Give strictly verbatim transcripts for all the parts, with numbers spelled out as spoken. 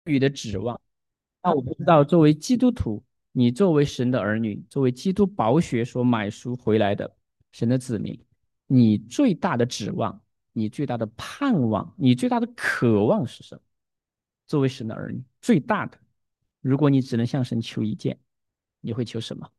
予的指望。那我不知道，作为基督徒，你作为神的儿女，作为基督宝血所买赎回来的神的子民，你最大的指望，你最大的盼望，你最大的渴望是什么？作为神的儿女，最大的，如果你只能向神求一件，你会求什么？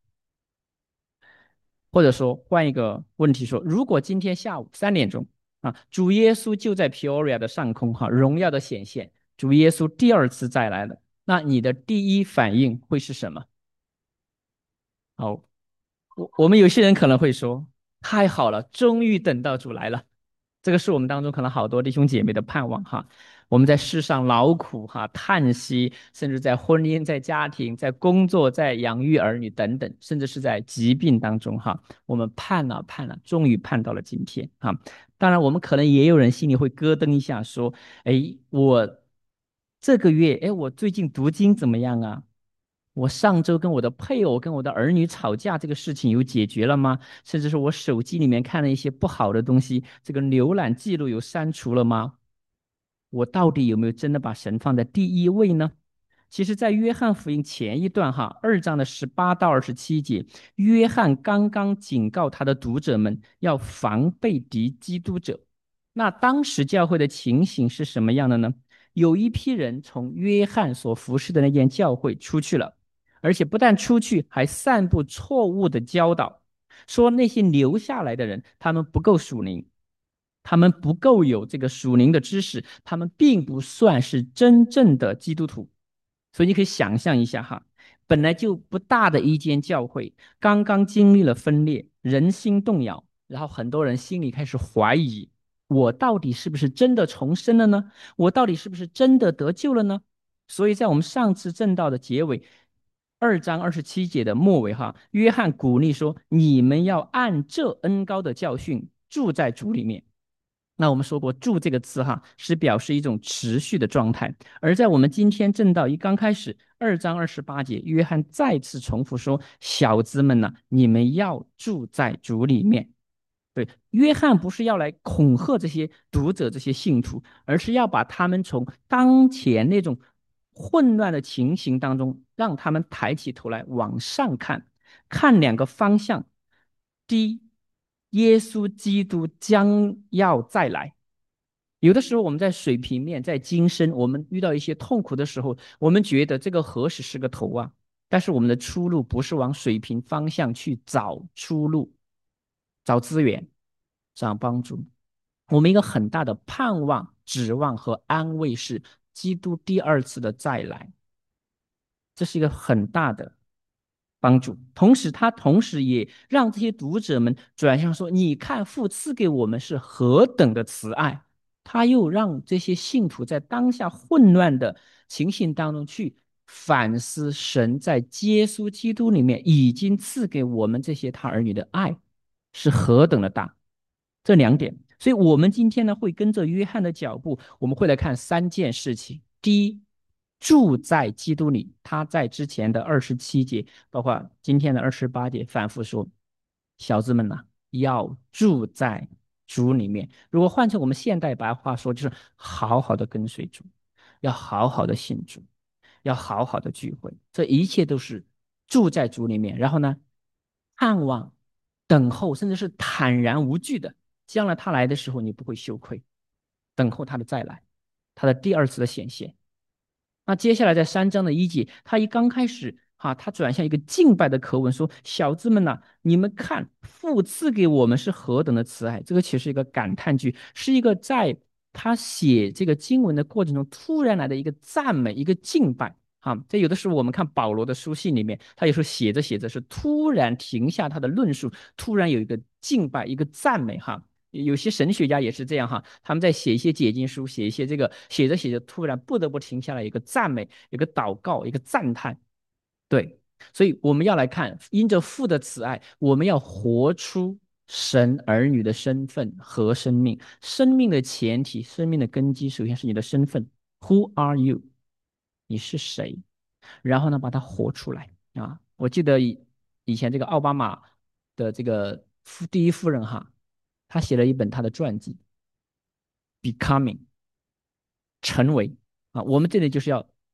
或者说换一个问题说，如果今天下午三点钟啊，主耶稣就在 Peoria 的上空哈，荣耀的显现，主耶稣第二次再来了，那你的第一反应会是什么？好，我我们有些人可能会说，太好了，终于等到主来了。这个是我们当中可能好多弟兄姐妹的盼望哈。我们在世上劳苦哈，叹息，甚至在婚姻、在家庭、在工作、在养育儿女等等，甚至是在疾病当中哈，我们盼了盼了，终于盼到了今天哈。当然，我们可能也有人心里会咯噔一下，说：“哎，我这个月，哎，我最近读经怎么样啊？我上周跟我的配偶、跟我的儿女吵架，这个事情有解决了吗？甚至是我手机里面看了一些不好的东西，这个浏览记录有删除了吗？我到底有没有真的把神放在第一位呢？”其实，在约翰福音前一段哈，二章的十八到二十七节，约翰刚刚警告他的读者们要防备敌基督者。那当时教会的情形是什么样的呢？有一批人从约翰所服侍的那间教会出去了，而且不但出去，还散布错误的教导，说那些留下来的人，他们不够属灵，他们不够有这个属灵的知识，他们并不算是真正的基督徒。所以你可以想象一下哈，本来就不大的一间教会，刚刚经历了分裂，人心动摇，然后很多人心里开始怀疑，我到底是不是真的重生了呢？我到底是不是真的得救了呢？所以在我们上次正道的结尾，二章二十七节的末尾哈，约翰鼓励说：“你们要按这恩高的教训住在主里面。”那我们说过"住"这个词哈，是表示一种持续的状态。而在我们今天正道一刚开始，二章二十八节，约翰再次重复说：“小子们呐、你们要住在主里面。"对，约翰不是要来恐吓这些读者、这些信徒，而是要把他们从当前那种混乱的情形当中，让他们抬起头来往上看，看两个方向。第一，耶稣基督将要再来。有的时候我们在水平面，在今生，我们遇到一些痛苦的时候，我们觉得这个何时是个头啊？但是我们的出路不是往水平方向去找出路、找资源、找帮助。我们一个很大的盼望、指望和安慰是基督第二次的再来，这是一个很大的帮助。同时，他同时也让这些读者们转向说：“你看，父赐给我们是何等的慈爱。”他又让这些信徒在当下混乱的情形当中去反思神在耶稣基督里面已经赐给我们这些他儿女的爱是何等的大。这两点，所以我们今天呢会跟着约翰的脚步，我们会来看三件事情。第一，住在基督里，他在之前的二十七节，包括今天的二十八节，反复说：“小子们呐、啊要住在主里面。”如果换成我们现代白话说，就是好好的跟随主，要好好的信主，要好好的聚会，这一切都是住在主里面。然后呢，盼望、等候，甚至是坦然无惧的，将来他来的时候，你不会羞愧，等候他的再来，他的第二次的显现。那接下来在三章的一节，他一刚开始哈，他转向一个敬拜的口吻说：“小子们呐、你们看，父赐给我们是何等的慈爱。”这个其实是一个感叹句，是一个在他写这个经文的过程中突然来的一个赞美，一个敬拜。哈，这有的时候我们看保罗的书信里面，他有时候写着写着是突然停下他的论述，突然有一个敬拜，一个赞美。哈，有些神学家也是这样哈，他们在写一些解经书，写一些这个写着写着，突然不得不停下来，一个赞美，一个祷告，一个赞叹。对，所以我们要来看，因着父的慈爱，我们要活出神儿女的身份和生命。生命的前提，生命的根基，首先是你的身份。Who are you？你是谁？然后呢，把它活出来啊！我记得以以前这个奥巴马的这个夫第一夫人哈，她写了一本她的传记，Becoming 成为啊，我们这里就是要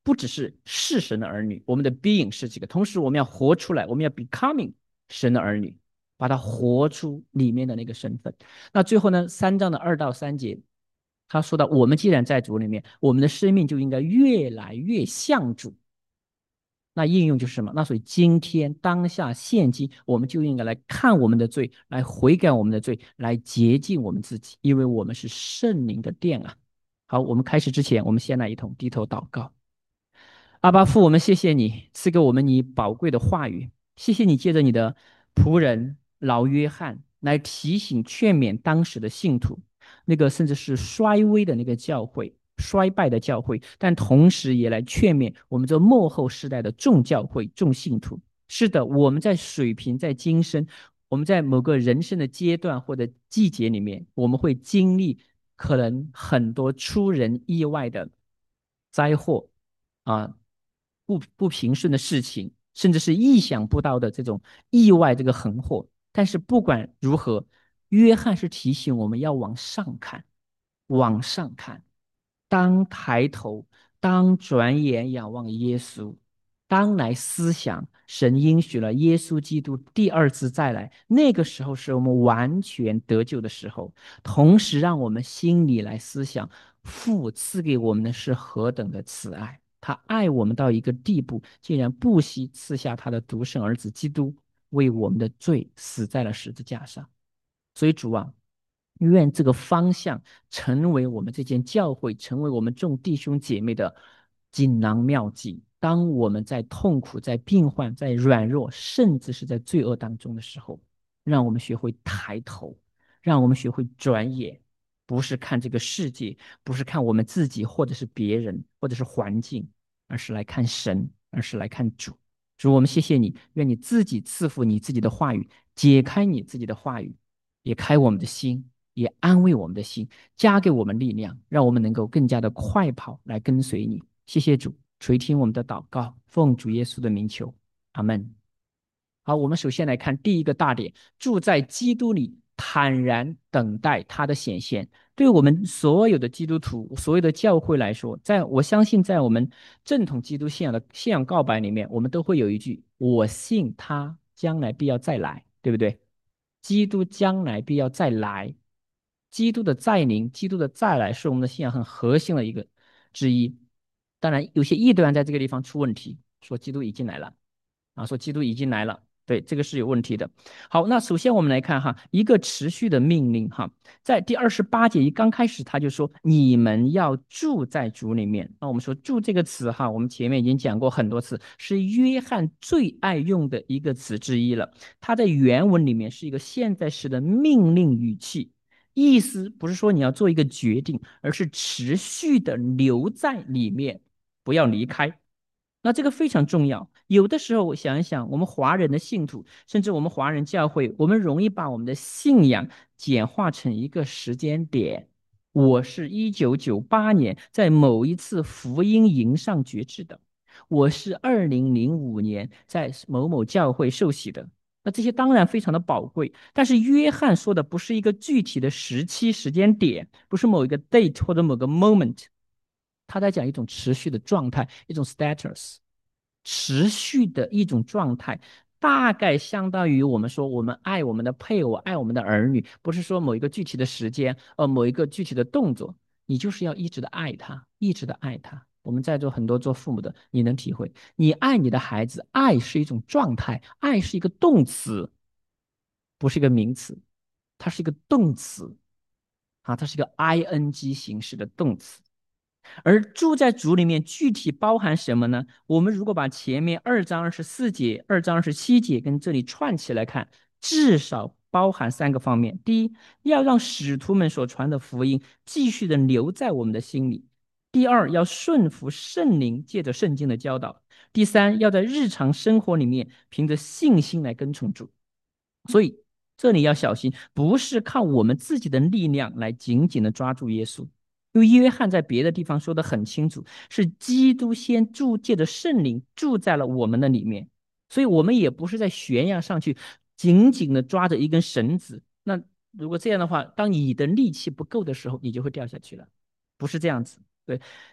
不只是是神的儿女，我们的 being 是这个，同时我们要活出来，我们要 becoming 神的儿女，把它活出里面的那个身份。那最后呢，三章的二到三节，他说到，我们既然在主里面，我们的生命就应该越来越像主。那应用就是什么？那所以今天当下现今，我们就应该来看我们的罪，来悔改我们的罪，来洁净我们自己，因为我们是圣灵的殿啊。好，我们开始之前，我们先来一同低头祷告。阿爸父，我们谢谢你赐给我们你宝贵的话语，谢谢你借着你的仆人老约翰来提醒劝勉当时的信徒，那个甚至是衰微的那个教会，衰败的教会，但同时也来劝勉我们这末后时代的众教会、众信徒。是的，我们在水平，在今生，我们在某个人生的阶段或者季节里面，我们会经历可能很多出人意外的灾祸啊，不不平顺的事情，甚至是意想不到的这种意外这个横祸。但是不管如何，约翰是提醒我们要往上看，往上看，当抬头，当转眼仰望耶稣，当来思想神应许了耶稣基督第二次再来，那个时候是我们完全得救的时候。同时，让我们心里来思想，父赐给我们的是何等的慈爱，他爱我们到一个地步，竟然不惜赐下他的独生儿子基督，为我们的罪死在了十字架上。所以主啊，愿这个方向成为我们这间教会，成为我们众弟兄姐妹的锦囊妙计。当我们在痛苦、在病患、在软弱，甚至是在罪恶当中的时候，让我们学会抬头，让我们学会转眼，不是看这个世界，不是看我们自己，或者是别人，或者是环境，而是来看神，而是来看主。主，我们谢谢你，愿你自己赐福你自己的话语，解开你自己的话语，也开我们的心，也安慰我们的心，加给我们力量，让我们能够更加的快跑来跟随你。谢谢主，垂听我们的祷告，奉主耶稣的名求，阿门。好，我们首先来看第一个大点，住在基督里，坦然等待他的显现。对我们所有的基督徒、所有的教会来说，在我相信，在我们正统基督信仰的信仰告白里面，我们都会有一句：我信他将来必要再来，对不对？基督将来必要再来，基督的再临，基督的再来是我们的信仰很核心的一个之一。当然，有些异端在这个地方出问题，说基督已经来了。啊，说基督已经来了，对，这个是有问题的。好，那首先我们来看哈，一个持续的命令哈，在第二十八节一刚开始他就说你们要住在主里面。那我们说住这个词哈，我们前面已经讲过很多次，是约翰最爱用的一个词之一了。它在原文里面是一个现在时的命令语气，意思不是说你要做一个决定，而是持续的留在里面，不要离开。那这个非常重要。有的时候，我想一想，我们华人的信徒，甚至我们华人教会，我们容易把我们的信仰简化成一个时间点。我是一九九八年在某一次福音营上觉知的，我是二零零五年在某某教会受洗的。那这些当然非常的宝贵，但是约翰说的不是一个具体的时期时间点，不是某一个 date 或者某个 moment。他在讲一种持续的状态，一种 status， 持续的一种状态，大概相当于我们说我们爱我们的配偶，爱我们的儿女，不是说某一个具体的时间，呃，某一个具体的动作，你就是要一直的爱他，一直的爱他。我们在座很多做父母的，你能体会，你爱你的孩子，爱是一种状态，爱是一个动词，不是一个名词，它是一个动词啊，它是一个 ing 形式的动词。而住在主里面具体包含什么呢？我们如果把前面二章二十四节、二章二十七节跟这里串起来看，至少包含三个方面。第一，要让使徒们所传的福音继续的留在我们的心里；第二，要顺服圣灵借着圣经的教导；第三，要在日常生活里面凭着信心来跟从主。所以这里要小心，不是靠我们自己的力量来紧紧的抓住耶稣。因为约翰在别的地方说得很清楚，是基督先住，借着圣灵住在了我们的里面，所以我们也不是在悬崖上去紧紧的抓着一根绳子。那如果这样的话，当你的力气不够的时候，你就会掉下去了，不是这样子。对，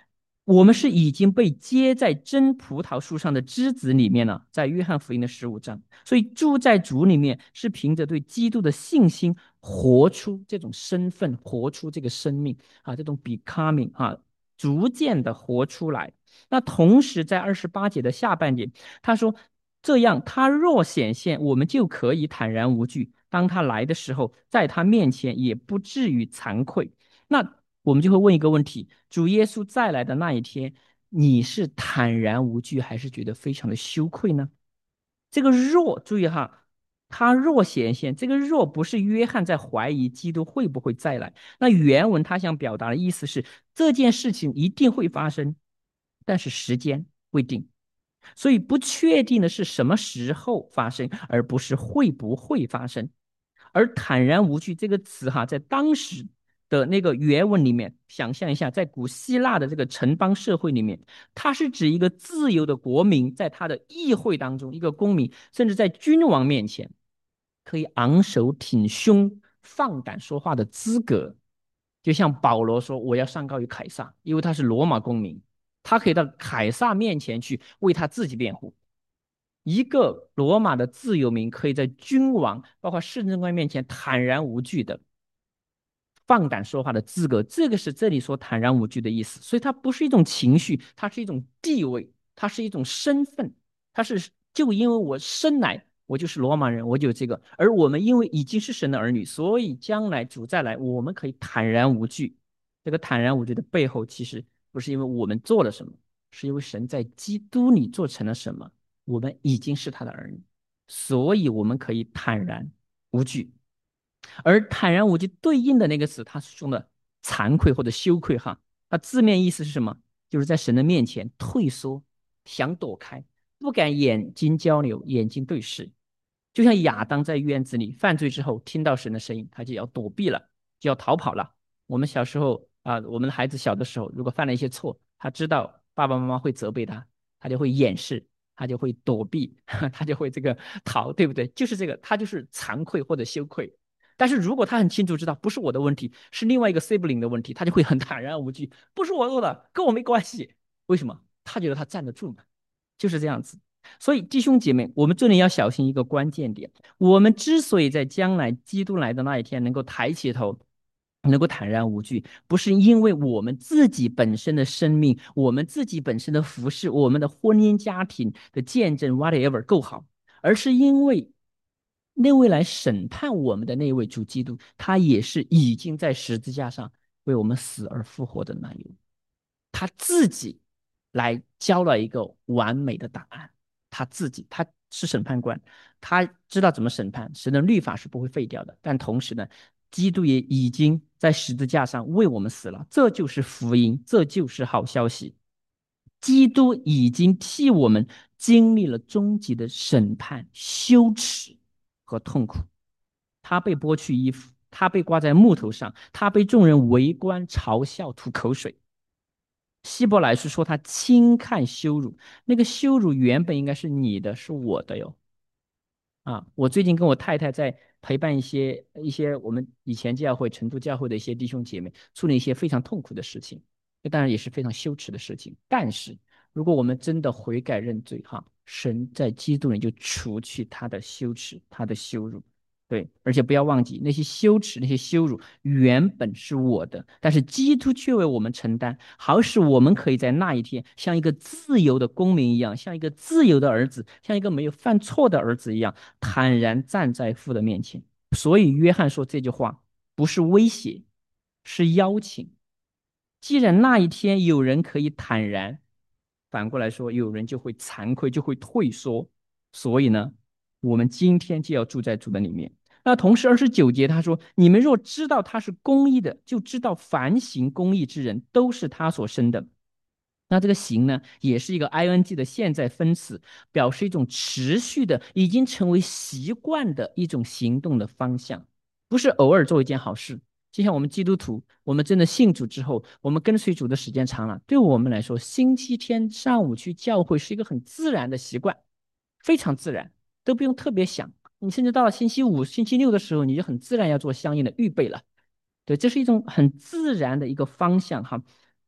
我们是已经被接在真葡萄树上的枝子里面了，在约翰福音的十五章。所以住在主里面是凭着对基督的信心，活出这种身份，活出这个生命啊，这种 becoming 啊，逐渐的活出来。那同时在二十八节的下半节，他说：这样，他若显现，我们就可以坦然无惧。当他来的时候，在他面前也不至于惭愧。那我们就会问一个问题：主耶稣再来的那一天，你是坦然无惧，还是觉得非常的羞愧呢？这个若，注意哈，他若显现，这个若不是约翰在怀疑基督会不会再来。那原文他想表达的意思是，这件事情一定会发生，但是时间未定。所以不确定的是什么时候发生，而不是会不会发生。而坦然无惧这个词哈，在当时的那个原文里面，想象一下，在古希腊的这个城邦社会里面，它是指一个自由的国民，在他的议会当中，一个公民，甚至在君王面前，可以昂首挺胸、放胆说话的资格。就像保罗说：“我要上告于凯撒，因为他是罗马公民，他可以到凯撒面前去为他自己辩护。”一个罗马的自由民可以在君王，包括市政官面前坦然无惧的放胆说话的资格，这个是这里说坦然无惧的意思。所以它不是一种情绪，它是一种地位，它是一种身份，它是就因为我生来我就是罗马人，我就有这个。而我们因为已经是神的儿女，所以将来主再来，我们可以坦然无惧。这个坦然无惧的背后，其实不是因为我们做了什么，是因为神在基督里做成了什么。我们已经是他的儿女，所以我们可以坦然无惧。而坦然无惧对应的那个词，它是说的惭愧或者羞愧哈。它字面意思是什么？就是在神的面前退缩，想躲开，不敢眼睛交流，眼睛对视。就像亚当在院子里犯罪之后，听到神的声音，他就要躲避了，就要逃跑了。我们小时候啊、呃我们的孩子小的时候，如果犯了一些错，他知道爸爸妈妈会责备他，他就会掩饰，他就会躲避，他就会这个逃，对不对？就是这个，他就是惭愧或者羞愧。但是如果他很清楚知道不是我的问题，是另外一个 sibling 的问题，他就会很坦然无惧，不是我做的，跟我没关系。为什么？他觉得他站得住嘛，就是这样子。所以弟兄姐妹，我们这里要小心一个关键点：我们之所以在将来基督来的那一天能够抬起头，能够坦然无惧，不是因为我们自己本身的生命、我们自己本身的服饰、我们的婚姻家庭的见证 whatever 够好，而是因为那位来审判我们的那位主基督，他也是已经在十字架上为我们死而复活的那一位。他自己来交了一个完美的答案。他自己，他是审判官，他知道怎么审判，神的律法是不会废掉的。但同时呢，基督也已经在十字架上为我们死了，这就是福音，这就是好消息。基督已经替我们经历了终极的审判、羞耻和痛苦。他被剥去衣服，他被挂在木头上，他被众人围观、嘲笑、吐口水。希伯来书说他轻看羞辱，那个羞辱原本应该是你的，是我的哟。啊，我最近跟我太太在陪伴一些一些我们以前教会、成都教会的一些弟兄姐妹，处理一些非常痛苦的事情，这当然也是非常羞耻的事情。但是，如果我们真的悔改认罪，哈，神在基督里就除去他的羞耻、他的羞辱。对，而且不要忘记，那些羞耻、那些羞辱原本是我的，但是基督却为我们承担，好使我们可以在那一天像一个自由的公民一样，像一个自由的儿子，像一个没有犯错的儿子一样，坦然站在父的面前。所以约翰说这句话不是威胁，是邀请。既然那一天有人可以坦然，反过来说，有人就会惭愧，就会退缩。所以呢，我们今天就要住在主的里面。那同时二十九节他说：你们若知道他是公义的，就知道凡行公义之人都是他所生的。那这个行呢，也是一个 ing 的现在分词，表示一种持续的、已经成为习惯的一种行动的方向，不是偶尔做一件好事。就像我们基督徒，我们真的信主之后，我们跟随主的时间长了，对我们来说，星期天上午去教会是一个很自然的习惯，非常自然，都不用特别想。你甚至到了星期五、星期六的时候，你就很自然要做相应的预备了。对，这是一种很自然的一个方向哈。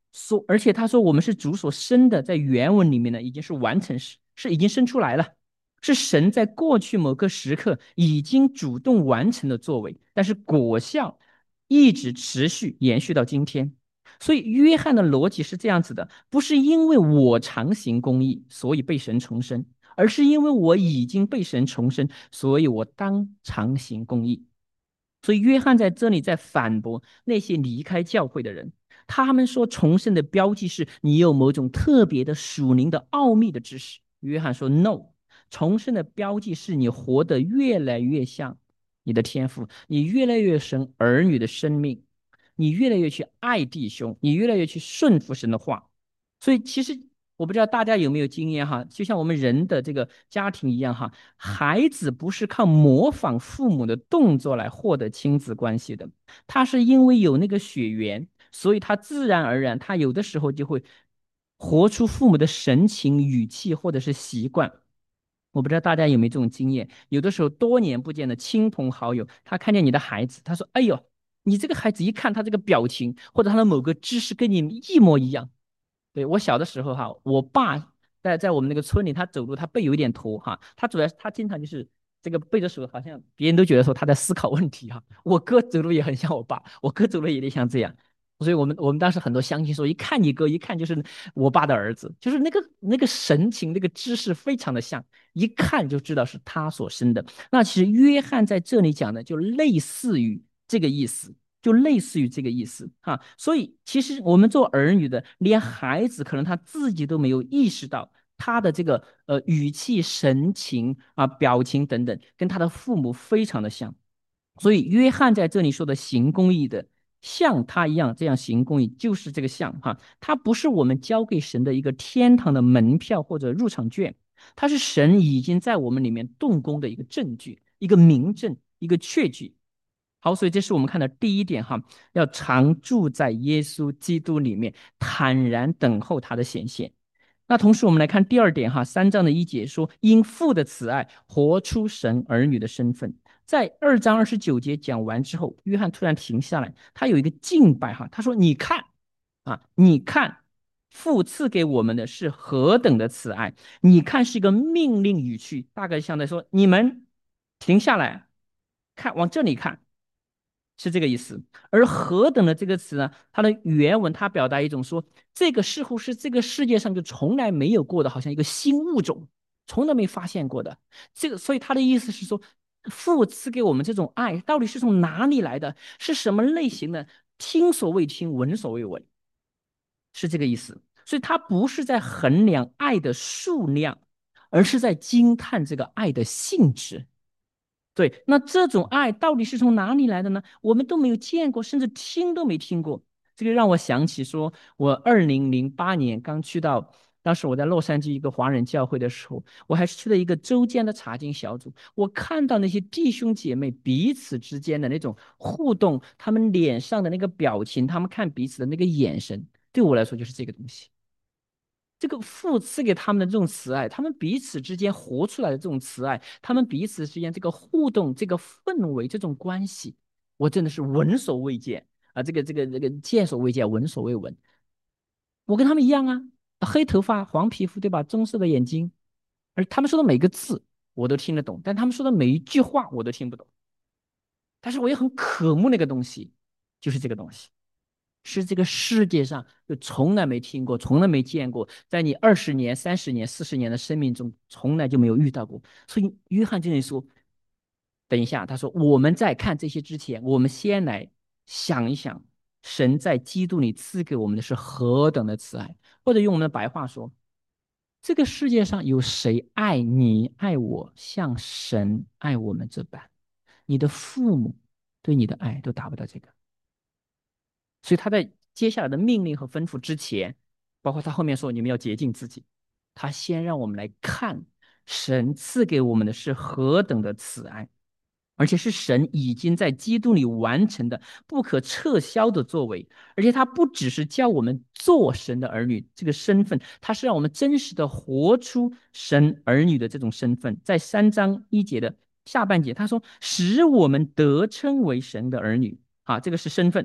说，而且他说我们是主所生的，在原文里面呢已经是完成时，是已经生出来了，是神在过去某个时刻已经主动完成的作为，但是果效一直持续延续到今天。所以约翰的逻辑是这样子的，不是因为我常行公义，所以被神重生，而是因为我已经被神重生，所以我当常行公义。所以约翰在这里在反驳那些离开教会的人，他们说重生的标记是你有某种特别的属灵的奥秘的知识。约翰说 no， 重生的标记是你活得越来越像你的天赋，你越来越生儿女的生命，你越来越去爱弟兄，你越来越去顺服神的话。所以其实我不知道大家有没有经验哈，就像我们人的这个家庭一样哈，孩子不是靠模仿父母的动作来获得亲子关系的，他是因为有那个血缘，所以他自然而然，他有的时候就会活出父母的神情、语气或者是习惯。我不知道大家有没有这种经验，有的时候多年不见的亲朋好友，他看见你的孩子，他说：“哎呦，你这个孩子一看他这个表情或者他的某个姿势跟你一模一样。”对，我小的时候哈，我爸在在我们那个村里，他走路他背有一点驼哈，他主要他经常就是这个背着手，好像别人都觉得说他在思考问题哈。我哥走路也很像我爸，我哥走路也有点像这样，所以我们我们当时很多乡亲说，一看你哥，一看就是我爸的儿子，就是那个那个神情、那个姿势非常的像，一看就知道是他所生的。那其实约翰在这里讲的就类似于这个意思。就类似于这个意思哈，所以其实我们做儿女的，连孩子可能他自己都没有意识到他的这个呃语气、神情啊、表情等等，跟他的父母非常的像。所以约翰在这里说的行公义的，像他一样这样行公义，就是这个像哈，它不是我们交给神的一个天堂的门票或者入场券，它是神已经在我们里面动工的一个证据，一个明证，一个确据。好，所以这是我们看的第一点哈，要常住在耶稣基督里面，坦然等候他的显现。那同时我们来看第二点哈，三章的一节说，因父的慈爱，活出神儿女的身份。在二章二十九节讲完之后，约翰突然停下来，他有一个敬拜哈，他说：“你看啊，你看，父赐给我们的是何等的慈爱！你看是一个命令语气，大概像在说：你们停下来，看，往这里看。”是这个意思。而何等的这个词呢？它的原文它表达一种说，这个似乎是这个世界上就从来没有过的，好像一个新物种，从来没发现过的。这个，所以他的意思是说，父赐给我们这种爱，到底是从哪里来的？是什么类型的？听所未听，闻所未闻，是这个意思。所以他不是在衡量爱的数量，而是在惊叹这个爱的性质。对，那这种爱到底是从哪里来的呢？我们都没有见过，甚至听都没听过。这个让我想起说，我二零零八年刚去到，当时我在洛杉矶一个华人教会的时候，我还是去了一个周间的查经小组。我看到那些弟兄姐妹彼此之间的那种互动，他们脸上的那个表情，他们看彼此的那个眼神，对我来说就是这个东西。这个父赐给他们的这种慈爱，他们彼此之间活出来的这种慈爱，他们彼此之间这个互动、这个氛围、这种关系，我真的是闻所未见啊！这个、这个、这个见所未见，闻所未闻。我跟他们一样啊，黑头发、黄皮肤，对吧？棕色的眼睛，而他们说的每个字我都听得懂，但他们说的每一句话我都听不懂。但是我也很渴慕那个东西，就是这个东西。是这个世界上就从来没听过、从来没见过，在你二十年、三十年、四十年的生命中，从来就没有遇到过。所以约翰这里说：“等一下，他说我们在看这些之前，我们先来想一想，神在基督里赐给我们的是何等的慈爱，或者用我们的白话说，这个世界上有谁爱你、爱我，像神爱我们这般？你的父母对你的爱都达不到这个。”所以他在接下来的命令和吩咐之前，包括他后面说你们要洁净自己，他先让我们来看神赐给我们的是何等的慈爱，而且是神已经在基督里完成的不可撤销的作为。而且他不只是叫我们做神的儿女这个身份，他是让我们真实的活出神儿女的这种身份。在三章一节的下半节，他说使我们得称为神的儿女啊，这个是身份。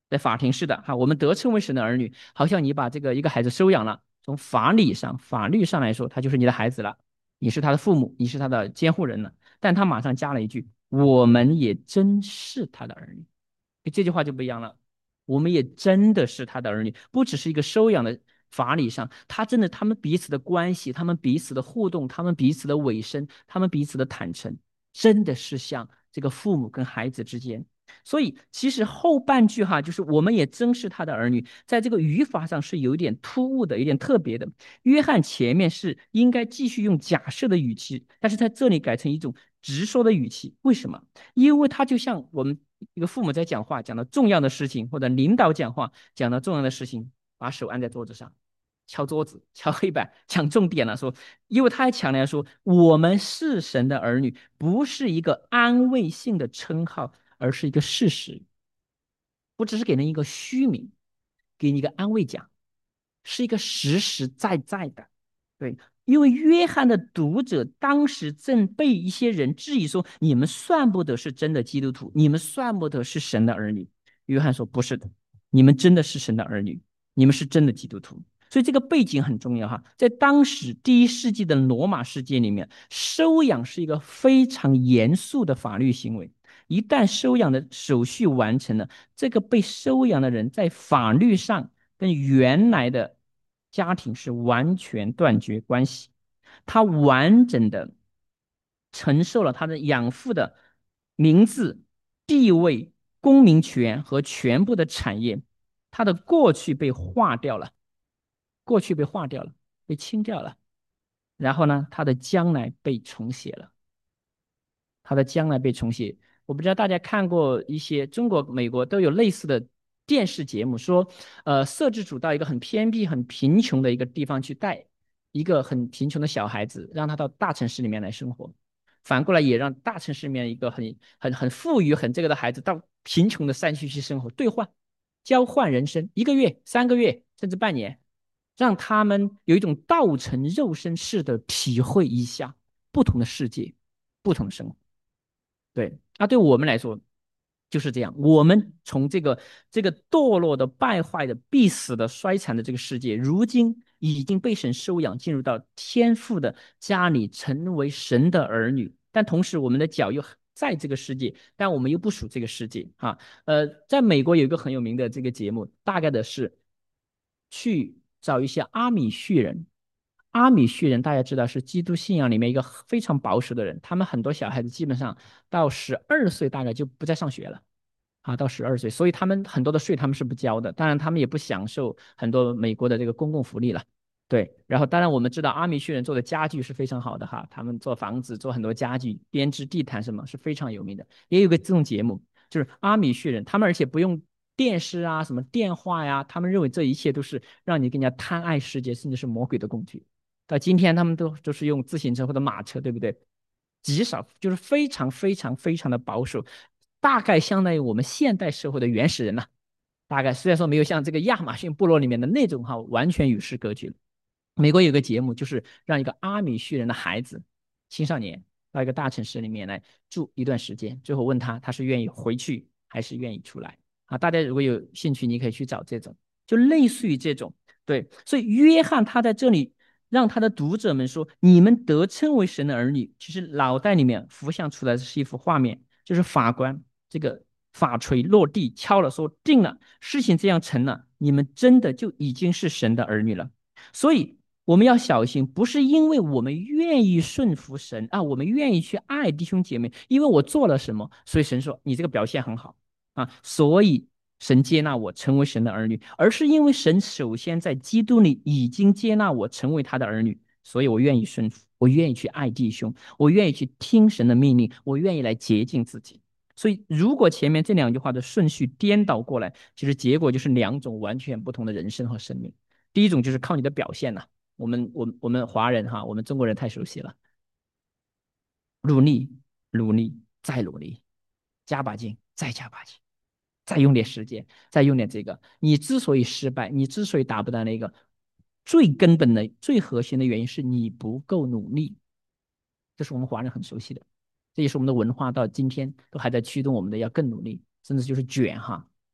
在法庭是的哈，我们得称为神的儿女，好像你把这个一个孩子收养了，从法理上、法律上来说，他就是你的孩子了，你是他的父母，你是他的监护人了。但他马上加了一句：“我们也真是他的儿女。”这句话就不一样了，我们也真的是他的儿女，不只是一个收养的法理上，他真的他们彼此的关系，他们彼此的互动，他们彼此的委身，他们彼此的坦诚，真的是像这个父母跟孩子之间。所以其实后半句哈，就是我们也真是他的儿女，在这个语法上是有一点突兀的，有点特别的。约翰前面是应该继续用假设的语气，但是在这里改成一种直说的语气。为什么？因为他就像我们一个父母在讲话，讲到重要的事情，或者领导讲话讲到重要的事情，把手按在桌子上，敲桌子、敲黑板，讲重点了。说，因为他还强调说，我们是神的儿女，不是一个安慰性的称号，而是一个事实。不只是给人一个虚名，给你一个安慰奖，是一个实实在在的。对，因为约翰的读者当时正被一些人质疑说：“你们算不得是真的基督徒，你们算不得是神的儿女。”约翰说：“不是的，你们真的是神的儿女，你们是真的基督徒。”所以这个背景很重要哈，在当时第一世纪的罗马世界里面，收养是一个非常严肃的法律行为。一旦收养的手续完成了，这个被收养的人在法律上跟原来的家庭是完全断绝关系，他完整的承受了他的养父的名字、地位、公民权和全部的产业，他的过去被划掉了，过去被划掉了，被清掉了，然后呢，他的将来被重写了。他的将来被重写。我不知道大家看过一些中国、美国都有类似的电视节目，说，呃，摄制组到一个很偏僻、很贫穷的一个地方去带一个很贫穷的小孩子，让他到大城市里面来生活。反过来也让大城市里面一个很很很富裕、很这个的孩子到贫穷的山区去生活，兑换、交换人生，一个月、三个月甚至半年，让他们有一种道成肉身式的体会一下不同的世界、不同的生活。对，那对我们来说就是这样。我们从这个这个堕落的、败坏的、必死的、衰残的这个世界，如今已经被神收养，进入到天父的家里，成为神的儿女。但同时，我们的脚又在这个世界，但我们又不属这个世界啊。呃，在美国有一个很有名的这个节目，大概的是去找一些阿米旭人。阿米旭人大家知道是基督信仰里面一个非常保守的人，他们很多小孩子基本上到十二岁大概就不再上学了。啊，到十二岁，所以他们很多的税他们是不交的，当然他们也不享受很多美国的这个公共福利了。对，然后当然我们知道阿米旭人做的家具是非常好的哈，他们做房子做很多家具，编织地毯什么是非常有名的。也有个这种节目，就是阿米旭人，他们而且不用电视啊，什么电话呀，他们认为这一切都是让你更加贪爱世界，甚至是魔鬼的工具。到今天他们都都是用自行车或者马车，对不对？极少，就是非常非常非常的保守，大概相当于我们现代社会的原始人呐、大概虽然说没有像这个亚马逊部落里面的那种哈完全与世隔绝。美国有个节目，就是让一个阿米旭人的孩子青少年到一个大城市里面来住一段时间，最后问他他是愿意回去还是愿意出来啊？大家如果有兴趣，你可以去找这种，就类似于这种。对，所以约翰他在这里让他的读者们说：“你们得称为神的儿女。”其实脑袋里面浮现出来的是一幅画面，就是法官这个法锤落地敲了，说定了，事情这样成了，你们真的就已经是神的儿女了。所以我们要小心，不是因为我们愿意顺服神啊，我们愿意去爱弟兄姐妹，因为我做了什么，所以神说你这个表现很好啊，所以神接纳我成为神的儿女，而是因为神首先在基督里已经接纳我成为他的儿女，所以我愿意顺服，我愿意去爱弟兄，我愿意去听神的命令，我愿意来洁净自己。所以，如果前面这两句话的顺序颠倒过来，其实结果就是两种完全不同的人生和生命。第一种就是靠你的表现呐、啊我们我们我们华人哈，我们中国人太熟悉了，努力努力再努力，加把劲再加把劲，再用点时间，再用点这个。你之所以失败，你之所以达不到那个，最根本的、最核心的原因是你不够努力。这是我们华人很熟悉的，这也是我们的文化到今天都还在驱动我们的要更努力，甚至就是卷哈。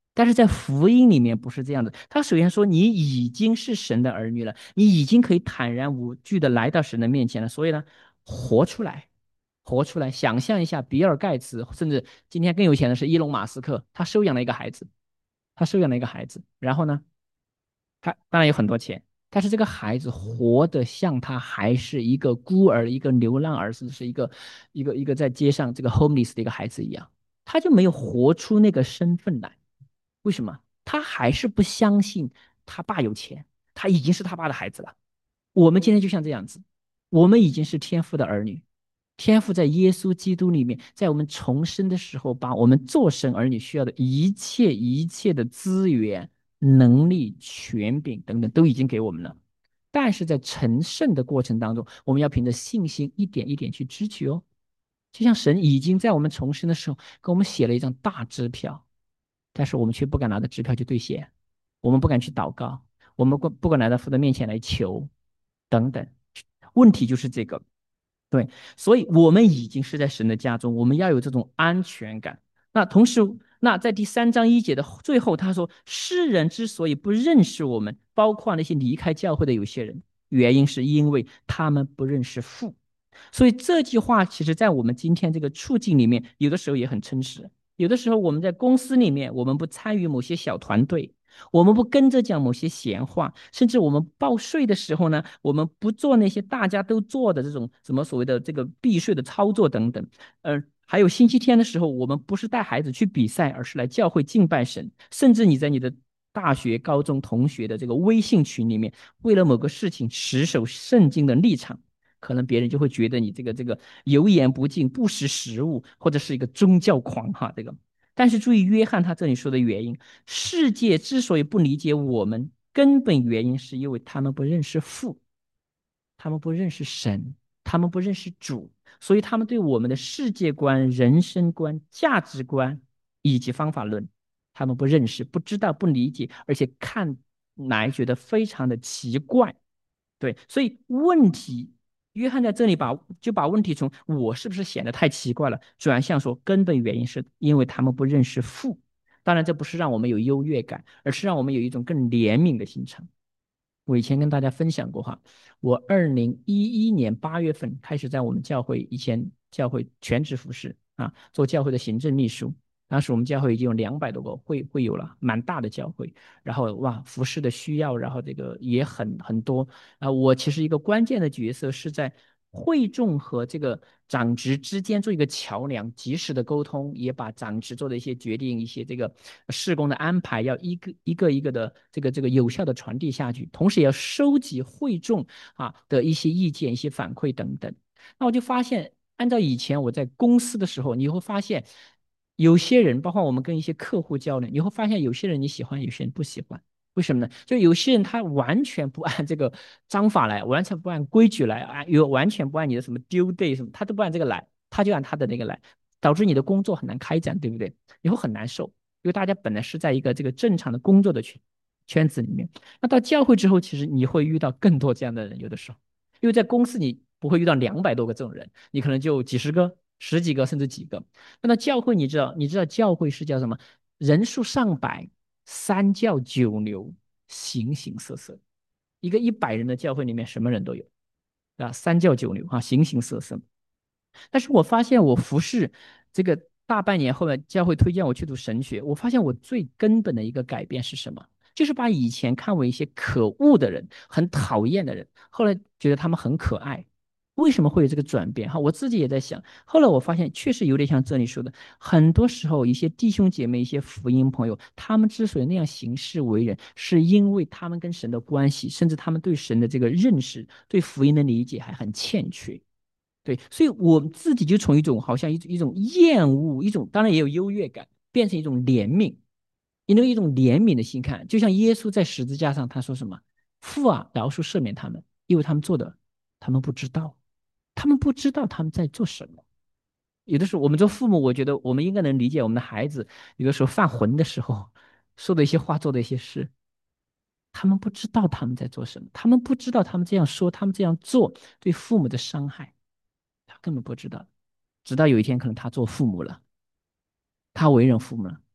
但是在福音里面不是这样的，他首先说你已经是神的儿女了，你已经可以坦然无惧的来到神的面前了。所以呢，活出来，活出来，想象一下，比尔盖茨，甚至今天更有钱的是伊隆马斯克，他收养了一个孩子，他收养了一个孩子，然后呢，他当然有很多钱，但是这个孩子活得像他还是一个孤儿，一个流浪儿，甚至是一个一个一个在街上这个 homeless 的一个孩子一样，他就没有活出那个身份来。为什么？他还是不相信他爸有钱，他已经是他爸的孩子了。我们今天就像这样子，我们已经是天父的儿女，天父在耶稣基督里面，在我们重生的时候，把我们做神儿女需要的一切一切的资源、能力、权柄等等，都已经给我们了。但是在成圣的过程当中，我们要凭着信心一点一点去支取哦。就像神已经在我们重生的时候给我们写了一张大支票，但是我们却不敢拿着支票去兑现，我们不敢去祷告，我们不不敢来到父的面前来求，等等。问题就是这个，对，所以我们已经是在神的家中，我们要有这种安全感。那同时，那在第三章一节的最后，他说，世人之所以不认识我们，包括那些离开教会的有些人，原因是因为他们不认识父。所以这句话其实，在我们今天这个处境里面，有的时候也很真实。有的时候我们在公司里面，我们不参与某些小团队，我们不跟着讲某些闲话，甚至我们报税的时候呢，我们不做那些大家都做的这种什么所谓的这个避税的操作等等。呃，还有星期天的时候，我们不是带孩子去比赛，而是来教会敬拜神。甚至你在你的大学、高中同学的这个微信群里面，为了某个事情持守圣经的立场。可能别人就会觉得你这个这个油盐不进、不识时务，或者是一个宗教狂哈。这个，但是注意约翰他这里说的原因，世界之所以不理解我们，根本原因是因为他们不认识父，他们不认识神，他们不认识主，所以他们对我们的世界观、人生观、价值观以及方法论，他们不认识、不知道、不理解，而且看来觉得非常的奇怪。对，所以问题，约翰在这里把就把问题从我是不是显得太奇怪了，转向说根本原因是因为他们不认识父。当然，这不是让我们有优越感，而是让我们有一种更怜悯的心肠。我以前跟大家分享过哈，我二零一一年八月份开始在我们教会，以前教会全职服侍啊，做教会的行政秘书。当时我们教会已经有两百多个会会友了，蛮大的教会。然后哇，服饰的需要，然后这个也很很多啊。我其实一个关键的角色是在会众和这个长职之间做一个桥梁，及时的沟通，也把长职做的一些决定、一些这个事工的安排，要一个一个一个的这个这个有效的传递下去，同时也要收集会众啊的一些意见、一些反馈等等。那我就发现，按照以前我在公司的时候，你会发现有些人，包括我们跟一些客户交流，你会发现有些人你喜欢，有些人不喜欢。为什么呢？就有些人他完全不按这个章法来，完全不按规矩来，啊，有完全不按你的什么 due day 什么，他都不按这个来，他就按他的那个来，导致你的工作很难开展，对不对？你会很难受，因为大家本来是在一个这个正常的工作的圈圈子里面，那到教会之后，其实你会遇到更多这样的人，有的时候，因为在公司你不会遇到两百多个这种人，你可能就几十个、十几个甚至几个。那到教会，你知道，你知道教会是叫什么？人数上百，三教九流，形形色色。一个一百人的教会里面，什么人都有啊，三教九流啊，形形色色。但是我发现我服侍这个大半年后来，教会推荐我去读神学，我发现我最根本的一个改变是什么？就是把以前看为一些可恶的人、很讨厌的人，后来觉得他们很可爱。为什么会有这个转变？哈，我自己也在想。后来我发现，确实有点像这里说的，很多时候一些弟兄姐妹、一些福音朋友，他们之所以那样行事为人，是因为他们跟神的关系，甚至他们对神的这个认识、对福音的理解还很欠缺。对，所以我自己就从一种好像一一种厌恶，一种当然也有优越感，变成一种怜悯，因为一种怜悯的心看，就像耶稣在十字架上他说什么：“父啊，饶恕赦免他们，因为他们做的他们不知道，他们不知道他们在做什么。”有的时候我们做父母，我觉得我们应该能理解我们的孩子有的时候犯浑的时候说的一些话，做的一些事，他们不知道他们在做什么，他们不知道他们这样说，他们这样做对父母的伤害。他根本不知道，直到有一天可能他做父母了，他为人父母了，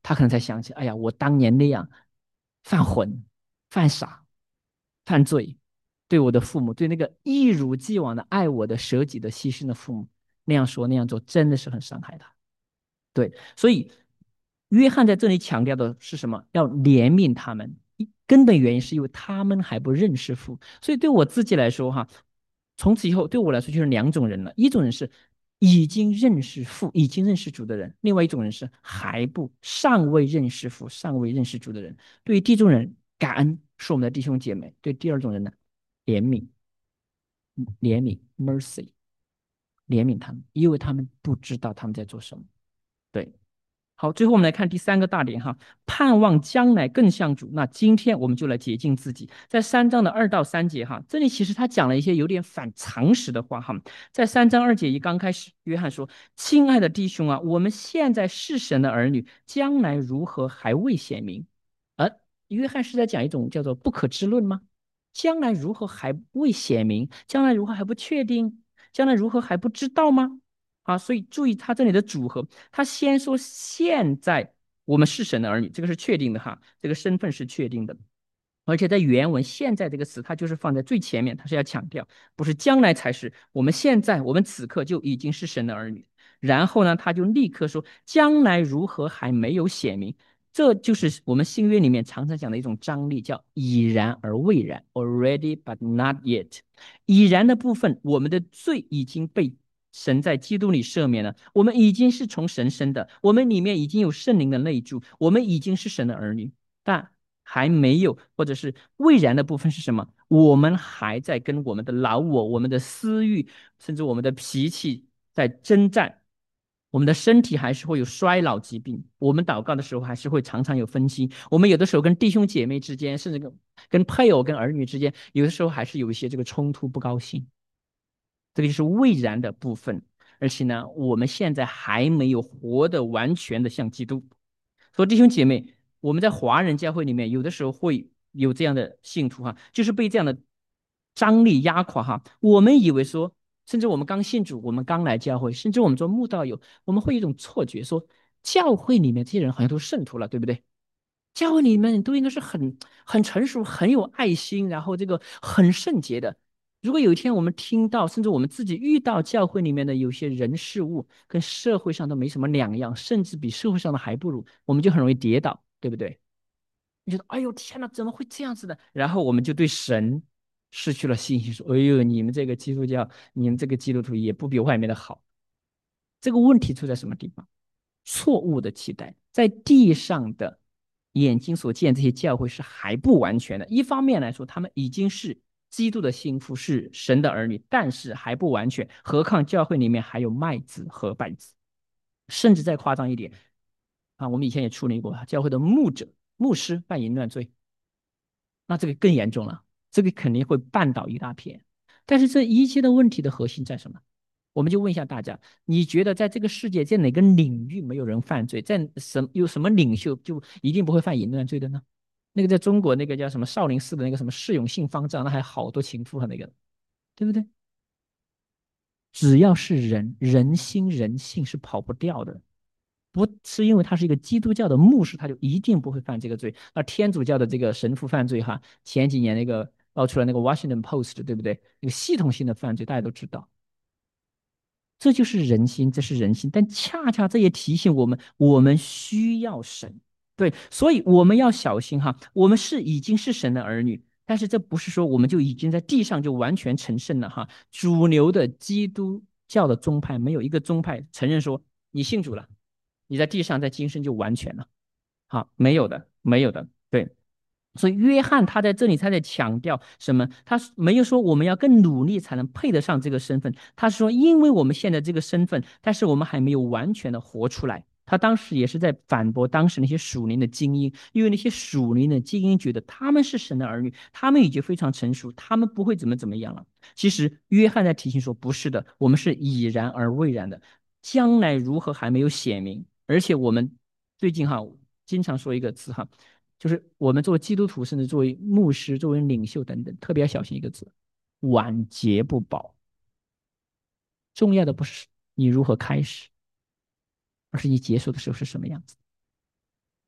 他可能才想起，哎呀，我当年那样犯浑、犯傻、犯罪，对我的父母，对那个一如既往的爱我的、舍己的、牺牲的父母那样说那样做，真的是很伤害他。对，所以约翰在这里强调的是什么？要怜悯他们。根本原因是因为他们还不认识父。所以对我自己来说，哈，从此以后对我来说就是两种人了。一种人是已经认识父、已经认识主的人；另外一种人是还不、尚未认识父、尚未认识主的人。对于第一种人，感恩是我们的弟兄姐妹；对第二种人呢，怜悯、怜悯 （mercy），怜悯他们，因为他们不知道他们在做什么。对。好，最后我们来看第三个大点哈，盼望将来更像主。那今天我们就来洁净自己，在三章的二到三节哈，这里其实他讲了一些有点反常识的话哈。在三章二节一刚开始，约翰说：“亲爱的弟兄啊，我们现在是神的儿女，将来如何还未显明。”而约翰是在讲一种叫做不可知论吗？将来如何还未显明？将来如何还不确定？将来如何还不知道吗？啊，所以注意他这里的组合，他先说现在我们是神的儿女，这个是确定的哈，这个身份是确定的。而且在原文"现在"这个词，它就是放在最前面，它是要强调，不是将来才是，我们现在，我们此刻就已经是神的儿女。然后呢，他就立刻说，将来如何还没有显明，这就是我们新约里面常常讲的一种张力，叫已然而未然 （already but not yet）。已然的部分，我们的罪已经被神在基督里赦免了，我们已经是从神生的，我们里面已经有圣灵的内住，我们已经是神的儿女。但还没有，或者是未然的部分是什么？我们还在跟我们的老我、我们的私欲，甚至我们的脾气在征战。我们的身体还是会有衰老疾病，我们祷告的时候还是会常常有分心。我们有的时候跟弟兄姐妹之间，甚至跟跟配偶、跟儿女之间，有的时候还是有一些这个冲突、不高兴。这个就是未然的部分。而且呢，我们现在还没有活得完全的像基督。所以弟兄姐妹，我们在华人教会里面，有的时候会有这样的信徒哈，就是被这样的张力压垮哈。我们以为说，甚至我们刚信主，我们刚来教会，甚至我们做慕道友，我们会有一种错觉，说教会里面这些人好像都是圣徒了，对不对？教会里面都应该是很很成熟、很有爱心，然后这个很圣洁的。如果有一天我们听到，甚至我们自己遇到教会里面的有些人事物跟社会上都没什么两样，甚至比社会上的还不如，我们就很容易跌倒，对不对？你觉得，哎呦天哪，怎么会这样子的？然后我们就对神失去了信心，说，哎呦，你们这个基督教，你们这个基督徒也不比外面的好。这个问题出在什么地方？错误的期待，在地上的眼睛所见，这些教会是还不完全的。一方面来说，他们已经是基督的心腹，是神的儿女，但是还不完全。何况教会里面还有麦子和稗子，甚至再夸张一点啊，我们以前也处理过，教会的牧者、牧师犯淫乱罪，那这个更严重了，这个肯定会绊倒一大片。但是这一切的问题的核心在什么？我们就问一下大家，你觉得在这个世界，在哪个领域没有人犯罪？在什有什么领袖就一定不会犯淫乱罪的呢？那个在中国那个叫什么少林寺的那个什么释永信方丈，那还好多情妇和那个，对不对？只要是人，人心人性是跑不掉的。不是因为他是一个基督教的牧师，他就一定不会犯这个罪。而天主教的这个神父犯罪，哈，前几年那个爆出来那个 Washington Post，对不对？那个系统性的犯罪，大家都知道。这就是人心，这是人心，但恰恰这也提醒我们，我们需要神，对，所以我们要小心哈。我们是已经是神的儿女，但是这不是说我们就已经在地上就完全成圣了哈。主流的基督教的宗派没有一个宗派承认说你信主了，你在地上在今生就完全了，好，没有的，没有的，对。所以约翰他在这里他在强调什么？他没有说我们要更努力才能配得上这个身份，他说因为我们现在这个身份，但是我们还没有完全的活出来。他当时也是在反驳当时那些属灵的精英，因为那些属灵的精英觉得他们是神的儿女，他们已经非常成熟，他们不会怎么怎么样了。其实约翰在提醒说，不是的，我们是已然而未然的，将来如何还没有显明。而且我们最近哈经常说一个词哈。就是我们作为基督徒，甚至作为牧师、作为领袖等等，特别要小心一个字：晚节不保。重要的不是你如何开始，而是你结束的时候是什么样子。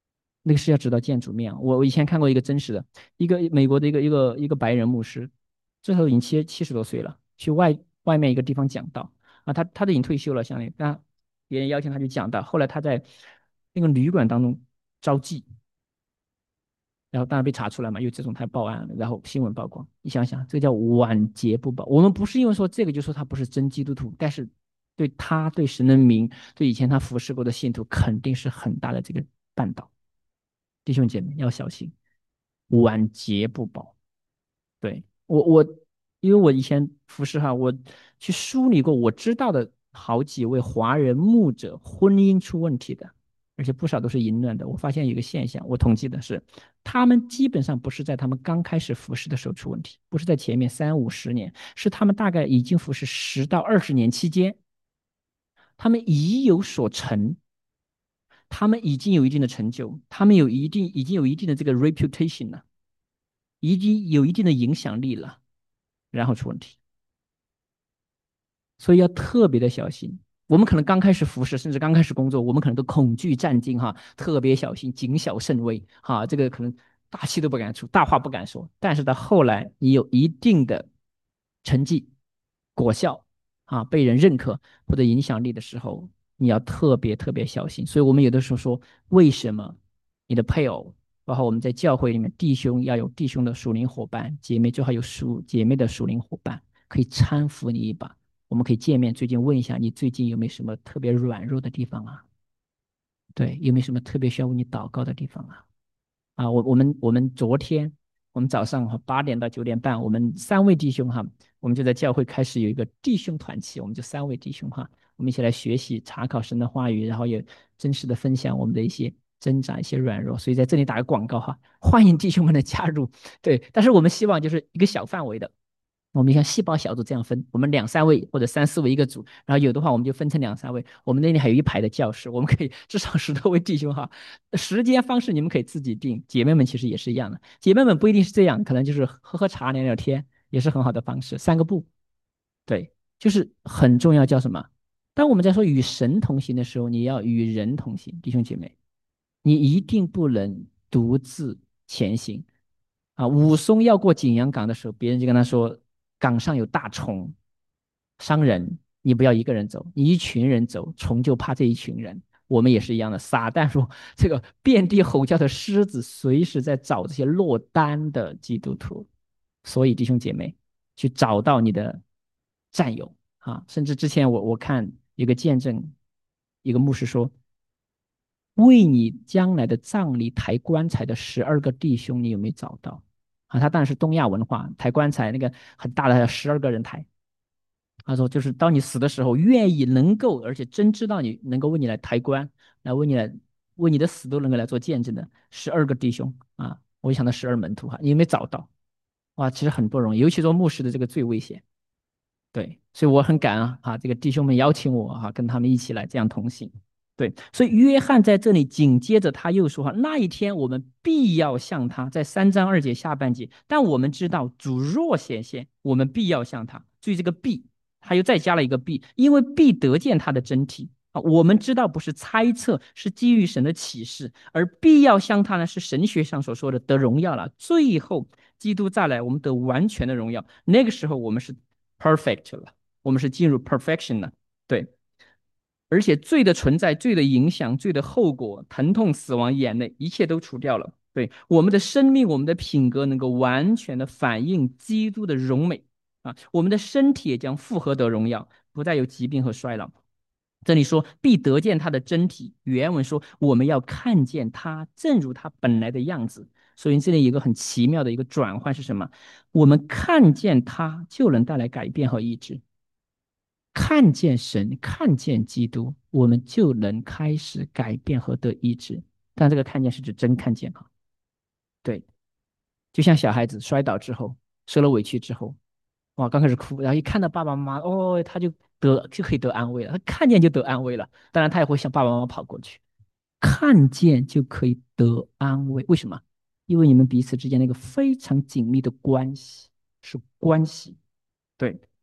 那个是要知道见主面啊。我我以前看过一个真实的，一个美国的一个一个一个白人牧师，最后已经七七十多岁了，去外外面一个地方讲道啊，他他都已经退休了，相当于，但别人邀请他去讲道，后来他在那个旅馆当中招妓，然后当然被查出来嘛，有这种他报案了，然后新闻曝光。你想想，这叫晚节不保。我们不是因为说这个就说他不是真基督徒，但是对他对神的名，对以前他服侍过的信徒，肯定是很大的这个绊倒。弟兄姐妹要小心，晚节不保。对，我我，因为我以前服侍哈，我去梳理过我知道的好几位华人牧者婚姻出问题的，而且不少都是淫乱的。我发现有一个现象，我统计的是，他们基本上不是在他们刚开始服侍的时候出问题，不是在前面三五十年，是他们大概已经服侍十到二十年期间，他们已有所成，他们已经有一定的成就，他们有一定已经有一定的这个 reputation 了，已经有一定的影响力了，然后出问题。所以要特别的小心。我们可能刚开始服侍，甚至刚开始工作，我们可能都恐惧战惊哈，特别小心，谨小慎微哈，这个可能大气都不敢出，大话不敢说。但是到后来，你有一定的成绩、果效啊，被人认可或者影响力的时候，你要特别特别小心。所以我们有的时候说，为什么你的配偶，包括我们在教会里面，弟兄要有弟兄的属灵伙伴，姐妹最好有属姐妹的属灵伙伴，可以搀扶你一把。我们可以见面，最近问一下你最近有没有什么特别软弱的地方啊？对，有没有什么特别需要为你祷告的地方啊？啊，我我们我们昨天我们早上哈八点到九点半，我们三位弟兄哈，我们就在教会开始有一个弟兄团契，我们就三位弟兄哈，我们一起来学习查考神的话语，然后也真实的分享我们的一些挣扎、一些软弱。所以在这里打个广告哈，欢迎弟兄们的加入。对，但是我们希望就是一个小范围的。我们像细胞小组这样分，我们两三位或者三四位一个组，然后有的话我们就分成两三位。我们那里还有一排的教室，我们可以至少十多位弟兄哈。时间方式你们可以自己定，姐妹们其实也是一样的。姐妹们不一定是这样，可能就是喝喝茶聊聊天，也是很好的方式。三个步，对，就是很重要。叫什么？当我们在说与神同行的时候，你要与人同行，弟兄姐妹，你一定不能独自前行。啊，武松要过景阳冈的时候，别人就跟他说：“冈上有大虫，伤人，你不要一个人走，你一群人走，虫就怕这一群人。”我们也是一样的。撒旦说：“这个遍地吼叫的狮子，随时在找这些落单的基督徒。”所以弟兄姐妹，去找到你的战友啊！甚至之前我我看一个见证，一个牧师说，为你将来的葬礼抬棺材的十二个弟兄，你有没有找到？啊，他当然是东亚文化，抬棺材那个很大的十二个人抬。他说，就是当你死的时候，愿意能够，而且真知道你能够为你来抬棺，来为你来为你的死都能够来做见证的十二个弟兄啊！我就想到十二门徒哈，你有没有找到？哇，其实很不容易，尤其做牧师的这个最危险。对，所以我很感恩啊，这个弟兄们邀请我哈、啊，跟他们一起来这样同行。对，所以约翰在这里紧接着他又说哈，那一天我们必要向他，在三章二节下半节，但我们知道主若显现，我们必要向他。注意这个必，他又再加了一个必，因为必得见他的真体啊。我们知道不是猜测，是基于神的启示，而必要向他呢，是神学上所说的得荣耀了。最后基督再来，我们得完全的荣耀，那个时候我们是 perfect 了，我们是进入 perfection 了。对。而且罪的存在、罪的影响、罪的后果、疼痛、死亡、眼泪，一切都除掉了。对，我们的生命、我们的品格能够完全的反映基督的荣美啊，我们的身体也将复合得荣耀，不再有疾病和衰老。这里说必得见他的真体，原文说我们要看见他，正如他本来的样子。所以这里有一个很奇妙的一个转换是什么？我们看见他，就能带来改变和医治。看见神，看见基督，我们就能开始改变和得医治。但这个看见是指真看见哈，对，就像小孩子摔倒之后，受了委屈之后，哇，刚开始哭，然后一看到爸爸妈妈，哦，他就得就可以得安慰了。他看见就得安慰了，当然他也会向爸爸妈妈跑过去，看见就可以得安慰。为什么？因为你们彼此之间那个非常紧密的关系是关系，对。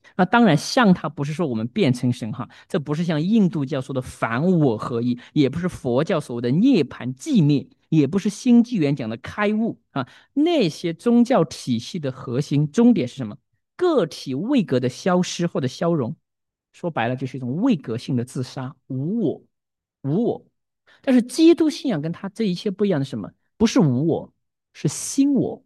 那当然，像他不是说我们变成神哈，这不是像印度教说的凡我合一，也不是佛教所谓的涅槃寂灭，也不是新纪元讲的开悟啊。那些宗教体系的核心终点是什么？个体位格的消失或者消融，说白了就是一种位格性的自杀，无我，无我。但是基督信仰跟他这一切不一样的是什么？不是无我，是心我，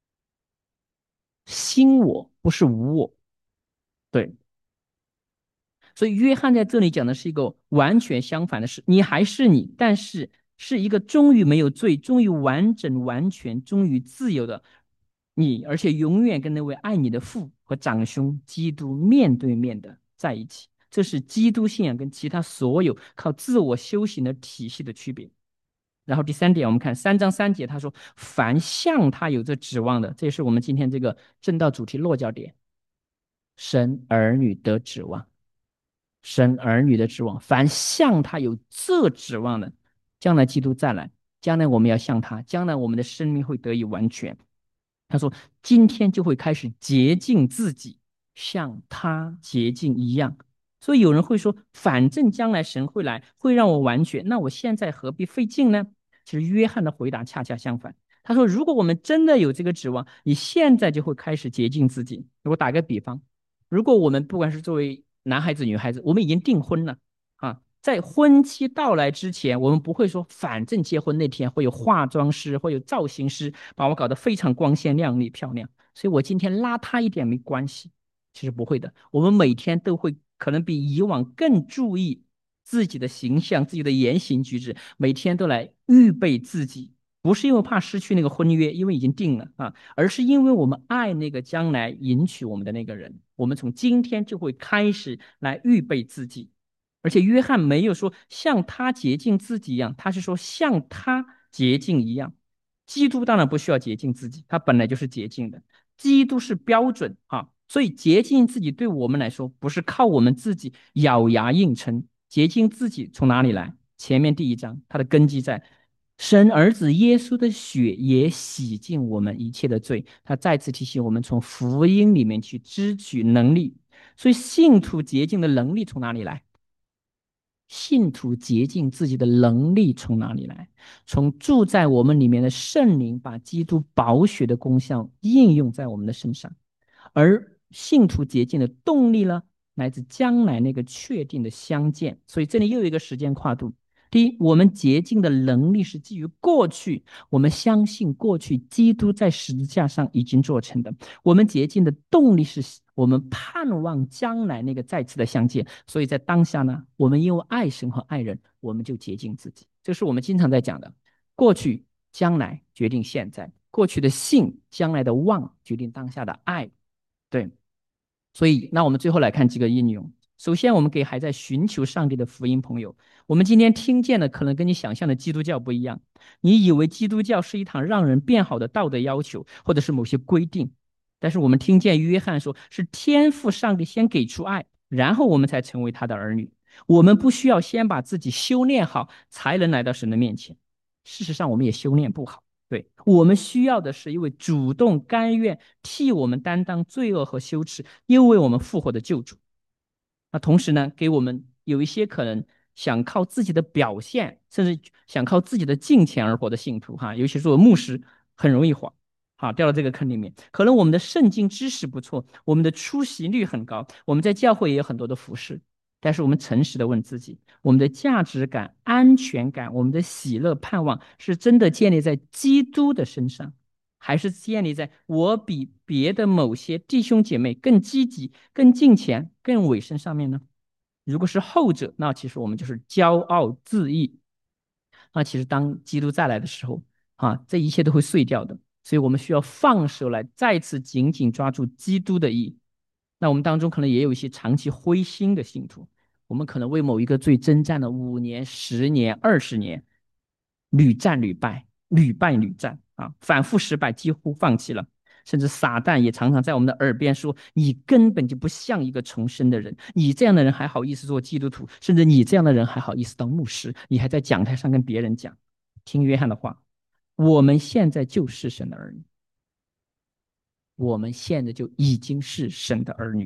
心我不是无我。对，所以约翰在这里讲的是一个完全相反的事，你还是你，但是是一个终于没有罪、终于完整、完全、终于自由的你，而且永远跟那位爱你的父和长兄基督面对面的在一起。这是基督信仰跟其他所有靠自我修行的体系的区别。然后第三点，我们看三章三节，他说：凡向他有这指望的，这也是我们今天这个正道主题落脚点，神儿女的指望。神儿女的指望，凡向他有这指望的，将来基督再来，将来我们要向他，将来我们的生命会得以完全。他说，今天就会开始洁净自己，像他洁净一样。所以有人会说，反正将来神会来，会让我完全，那我现在何必费劲呢？其实约翰的回答恰恰相反。他说，如果我们真的有这个指望，你现在就会开始洁净自己。我打个比方，如果我们不管是作为男孩子、女孩子，我们已经订婚了啊，在婚期到来之前，我们不会说，反正结婚那天会有化妆师，会有造型师把我搞得非常光鲜亮丽、漂亮，所以我今天邋遢一点没关系。其实不会的，我们每天都会可能比以往更注意自己的形象、自己的言行举止，每天都来预备自己。不是因为怕失去那个婚约，因为已经定了啊，而是因为我们爱那个将来迎娶我们的那个人，我们从今天就会开始来预备自己。而且约翰没有说像他洁净自己一样，他是说像他洁净一样。基督当然不需要洁净自己，他本来就是洁净的。基督是标准啊，所以洁净自己对我们来说不是靠我们自己咬牙硬撑，洁净自己从哪里来？前面第一章，它的根基在神儿子耶稣的血也洗净我们一切的罪。他再次提醒我们从福音里面去支取能力。所以信徒洁净的能力从哪里来？信徒洁净自己的能力从哪里来？从住在我们里面的圣灵把基督宝血的功效应用在我们的身上。而信徒洁净的动力呢，来自将来那个确定的相见。所以这里又有一个时间跨度。第一，我们洁净的能力是基于过去，我们相信过去基督在十字架上已经做成的。我们洁净的动力是我们盼望将来那个再次的相见。所以在当下呢，我们因为爱神和爱人，我们就洁净自己。这是我们经常在讲的，过去、将来决定现在，过去的信，将来的望决定当下的爱。对，所以那我们最后来看几个应用。首先，我们给还在寻求上帝的福音朋友，我们今天听见的可能跟你想象的基督教不一样。你以为基督教是一堂让人变好的道德要求，或者是某些规定，但是我们听见约翰说，是天父上帝先给出爱，然后我们才成为他的儿女。我们不需要先把自己修炼好，才能来到神的面前。事实上，我们也修炼不好。对，我们需要的是一位主动甘愿替我们担当罪恶和羞耻，又为我们复活的救主。那同时呢，给我们有一些可能想靠自己的表现，甚至想靠自己的金钱而活的信徒哈，尤其是我牧师，很容易滑，好掉到这个坑里面。可能我们的圣经知识不错，我们的出席率很高，我们在教会也有很多的服饰，但是我们诚实的问自己，我们的价值感、安全感、我们的喜乐、盼望，是真的建立在基督的身上，还是建立在我比别的某些弟兄姐妹更积极、更敬虔、更委身上面呢？如果是后者，那其实我们就是骄傲自义。那其实当基督再来的时候，啊，这一切都会碎掉的。所以我们需要放手来再次紧紧抓住基督的义。那我们当中可能也有一些长期灰心的信徒，我们可能为某一个罪征战了五年、十年、二十年，屡战屡败，屡败屡战啊，反复失败，几乎放弃了。甚至撒旦也常常在我们的耳边说：“你根本就不像一个重生的人，你这样的人还好意思做基督徒，甚至你这样的人还好意思当牧师，你还在讲台上跟别人讲。”听约翰的话，我们现在就是神的儿女，我们现在就已经是神的儿女。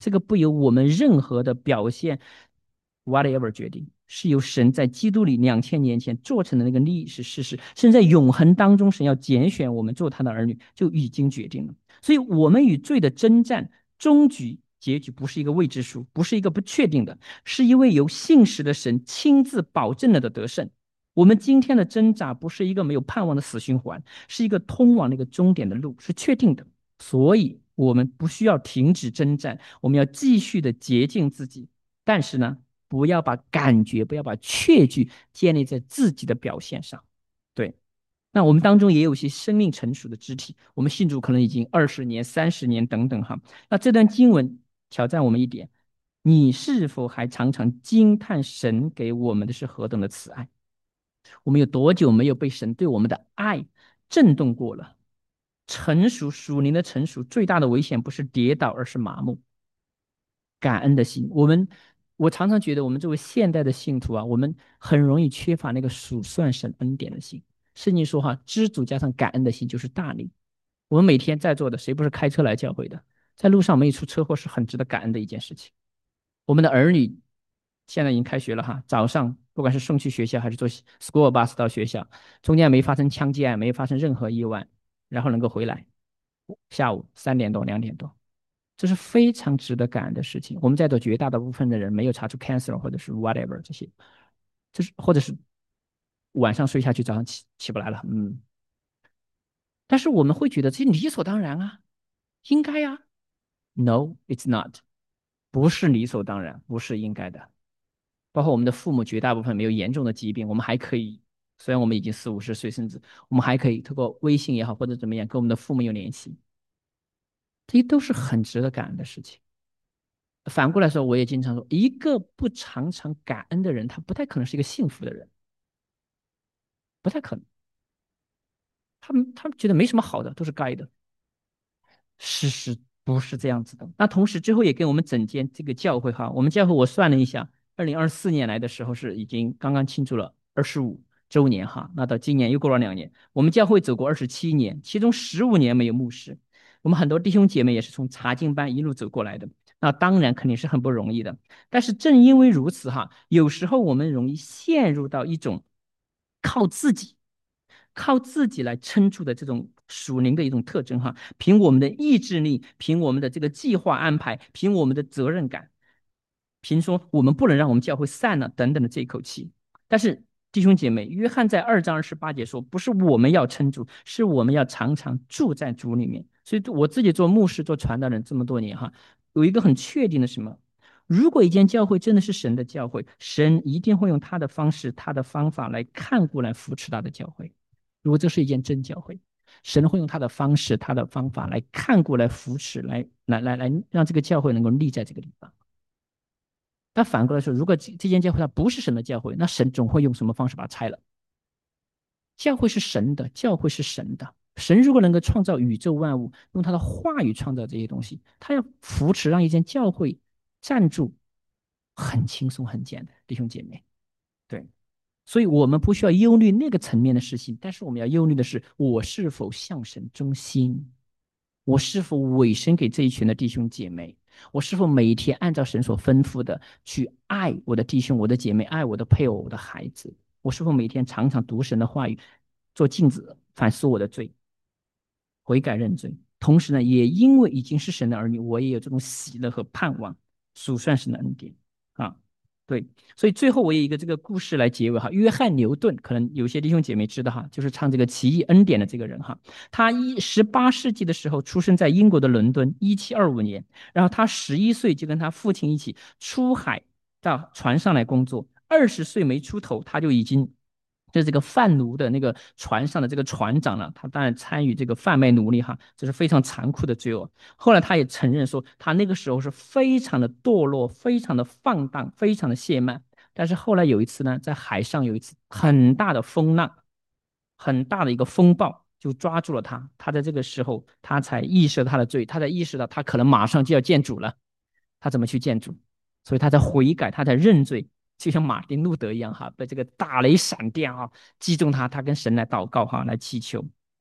这个不由我们任何的表现 whatever 决定，是由神在基督里两千年前做成的那个历史事实，甚至在永恒当中，神要拣选我们做他的儿女，就已经决定了。所以，我们与罪的征战，终局结局不是一个未知数，不是一个不确定的，是一位由信实的神亲自保证了的得胜。我们今天的挣扎不是一个没有盼望的死循环，是一个通往那个终点的路，是确定的。所以，我们不需要停止征战，我们要继续的洁净自己。但是呢，不要把感觉，不要把确据建立在自己的表现上。对，那我们当中也有一些生命成熟的肢体，我们信主可能已经二十年、三十年等等哈。那这段经文挑战我们一点：你是否还常常惊叹神给我们的是何等的慈爱？我们有多久没有被神对我们的爱震动过了？成熟属灵的成熟，最大的危险不是跌倒，而是麻木。感恩的心，我们我常常觉得，我们作为现代的信徒啊，我们很容易缺乏那个数算神恩典的心。圣经说哈，知足加上感恩的心就是大力。我们每天在座的，谁不是开车来教会的？在路上没有出车祸，是很值得感恩的一件事情。我们的儿女现在已经开学了哈，早上不管是送去学校还是坐 school bus 到学校，中间没发生枪击案，没发生任何意外，然后能够回来，下午三点多、两点多，这是非常值得感恩的事情。我们在座绝大部分的人没有查出 cancer 或者是 whatever 这些，就是或者是晚上睡下去，早上起起不来了，嗯。但是我们会觉得这理所当然啊，应该呀、啊。No, it's not， 不是理所当然，不是应该的。包括我们的父母，绝大部分没有严重的疾病，我们还可以，虽然我们已经四五十岁，甚至我们还可以通过微信也好或者怎么样跟我们的父母有联系，这些都是很值得感恩的事情。反过来说，我也经常说，一个不常常感恩的人，他不太可能是一个幸福的人，不太可能。他们他们觉得没什么好的，都是该的。事实不是这样子的。那同时之后也跟我们整间这个教会哈，我们教会我算了一下，二零二四年来的时候是已经刚刚庆祝了二十五周年哈，那到今年又过了两年，我们教会走过二十七年，其中十五年没有牧师，我们很多弟兄姐妹也是从查经班一路走过来的，那当然肯定是很不容易的。但是正因为如此哈，有时候我们容易陷入到一种靠自己。靠自己来撑住的这种属灵的一种特征哈，凭我们的意志力，凭我们的这个计划安排，凭我们的责任感，凭说我们不能让我们教会散了等等的这一口气。但是弟兄姐妹，约翰在二章二十八节说，不是我们要撑住，是我们要常常住在主里面。所以我自己做牧师、做传道人这么多年哈，有一个很确定的什么？如果一间教会真的是神的教会，神一定会用他的方式、他的方法来看顾、来扶持他的教会。如果这是一件真教会，神会用他的方式、他的方法来看顾、来扶持、来来来来让这个教会能够立在这个地方。但反过来说，如果这间教会它不是神的教会，那神总会用什么方式把它拆了？教会是神的，教会是神的。神如果能够创造宇宙万物，用他的话语创造这些东西，他要扶持让一间教会站住，很轻松、很简单，弟兄姐妹。对。所以我们不需要忧虑那个层面的事情，但是我们要忧虑的是，我是否向神忠心，我是否委身给这一群的弟兄姐妹，我是否每一天按照神所吩咐的去爱我的弟兄、我的姐妹，爱我的配偶、我的孩子，我是否每天常常读神的话语，做镜子反思我的罪，悔改认罪。同时呢，也因为已经是神的儿女，我也有这种喜乐和盼望，数算神的恩典啊。对，所以最后我有一个这个故事来结尾哈。约翰牛顿，可能有些弟兄姐妹知道哈，就是唱这个奇异恩典的这个人哈。他一十八世纪的时候出生在英国的伦敦，一七二五年，然后他十一岁就跟他父亲一起出海到船上来工作，二十岁没出头他就已经。就是这个贩奴的那个船上的这个船长了，他当然参与这个贩卖奴隶哈，这是非常残酷的罪恶。后来他也承认说，他那个时候是非常的堕落，非常的放荡，非常的懈慢。但是后来有一次呢，在海上有一次很大的风浪，很大的一个风暴就抓住了他。他在这个时候，他才意识到他的罪，他才意识到他可能马上就要见主了。他怎么去见主？所以他在悔改，他在认罪。就像马丁路德一样哈，被这个大雷闪电哈击中他，他跟神来祷告哈，来祈求。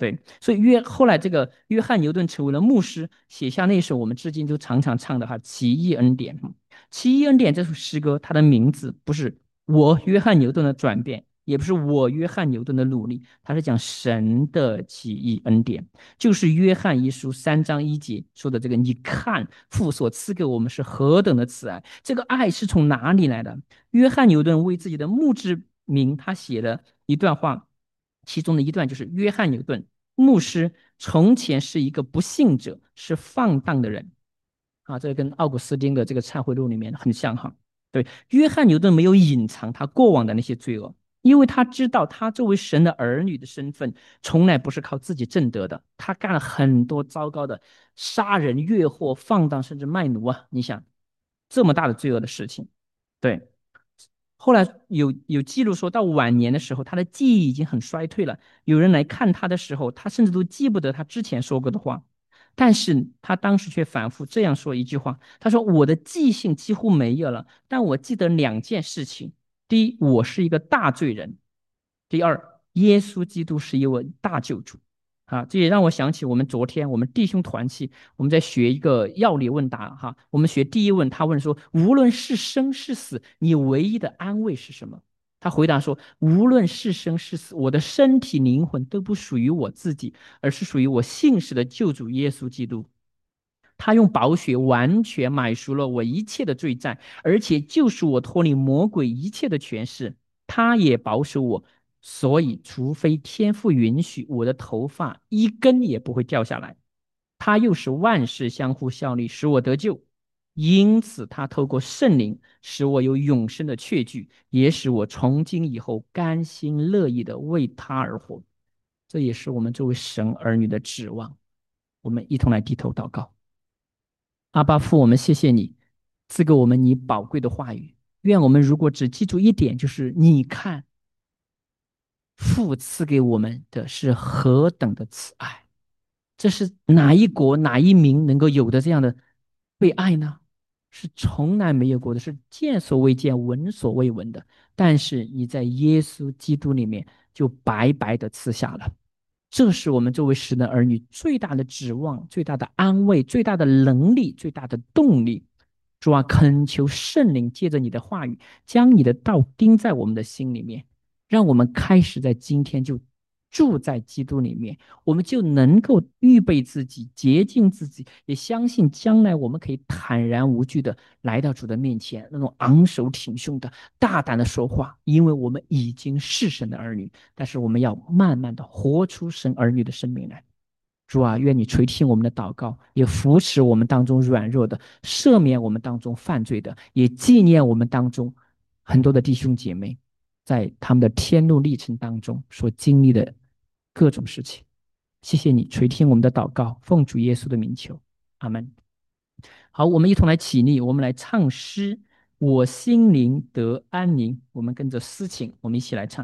对，所以约后来这个约翰牛顿成为了牧师，写下那首我们至今都常常唱的哈《奇异恩典》。《奇异恩典》这首诗歌，它的名字不是我约翰牛顿的转变，也不是我约翰牛顿的努力，它是讲神的奇异恩典，就是约翰一书三章一节说的这个：你看父所赐给我们是何等的慈爱，这个爱是从哪里来的？约翰牛顿为自己的墓志铭，他写了一段话。其中的一段就是约翰牛顿牧师从前是一个不信者，是放荡的人啊，这个跟奥古斯丁的这个忏悔录里面很像哈。对，约翰牛顿没有隐藏他过往的那些罪恶，因为他知道他作为神的儿女的身份从来不是靠自己挣得的，他干了很多糟糕的杀人越货放荡甚至卖奴啊，你想这么大的罪恶的事情。对，后来有有记录说到晚年的时候，他的记忆已经很衰退了。有人来看他的时候，他甚至都记不得他之前说过的话。但是他当时却反复这样说一句话：他说我的记性几乎没有了，但我记得两件事情。第一，我是一个大罪人；第二，耶稣基督是一位大救主。啊，这也让我想起我们昨天我们弟兄团契，我们在学一个要理问答哈。我们学第一问，他问说：无论是生是死，你唯一的安慰是什么？他回答说：无论是生是死，我的身体灵魂都不属于我自己，而是属于我信实的救主耶稣基督。他用宝血完全买赎了我一切的罪债，而且救赎我脱离魔鬼一切的权势。他也保守我，所以除非天父允许，我的头发一根也不会掉下来。他又是万事相互效力，使我得救。因此，他透过圣灵使我有永生的确据，也使我从今以后甘心乐意的为他而活。这也是我们作为神儿女的指望。我们一同来低头祷告。阿爸父，我们谢谢你赐给我们你宝贵的话语。愿我们如果只记住一点，就是你看父赐给我们的是何等的慈爱，这是哪一国哪一民能够有的这样的被爱呢？是从来没有过的，是见所未见闻所未闻的。但是你在耶稣基督里面就白白的赐下了。这是我们作为神的儿女最大的指望、最大的安慰、最大的能力、最大的动力。主啊，恳求圣灵借着你的话语，将你的道钉在我们的心里面，让我们开始在今天就住在基督里面，我们就能够预备自己、洁净自己，也相信将来我们可以坦然无惧的来到主的面前，那种昂首挺胸的、大胆的说话，因为我们已经是神的儿女，但是我们要慢慢的活出神儿女的生命来。主啊，愿你垂听我们的祷告，也扶持我们当中软弱的，赦免我们当中犯罪的，也纪念我们当中很多的弟兄姐妹，在他们的天路历程当中所经历的各种事情。谢谢你垂听我们的祷告，奉主耶稣的名求，阿门。好，我们一同来起立，我们来唱诗，我心灵得安宁。我们跟着诗情，我们一起来唱。